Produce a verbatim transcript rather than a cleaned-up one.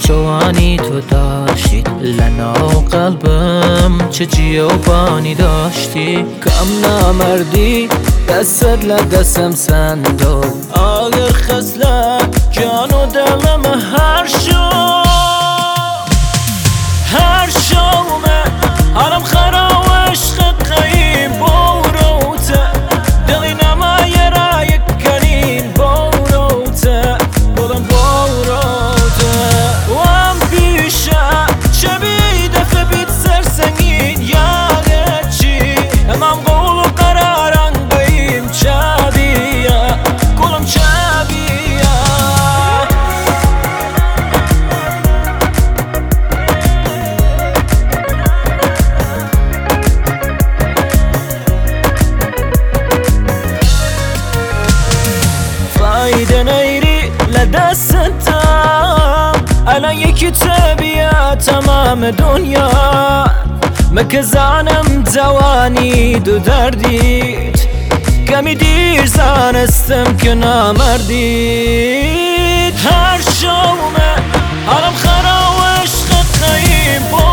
جوانی تو داشتی لنا و قلبم چه جیوبانی داشتی کم نمردی دست لدستم سندو آگر خسلت جان و دلم هر شو هر شومه حالم خرا و عشق قیم بوروته دلی نمایه را یکنین بوروته بودم بوروته وام پیشه چه بی دفع بید سرسنگین یاده چی امام قول و قرارن بیم چابیه کلم چابیه فایده نیری لدستم الان یکی تبیه تمام دنیا مکه زانم جوانی دو دردید کمی دیر زانستم که نامردید هر شومه حالم خرا و عشق قیم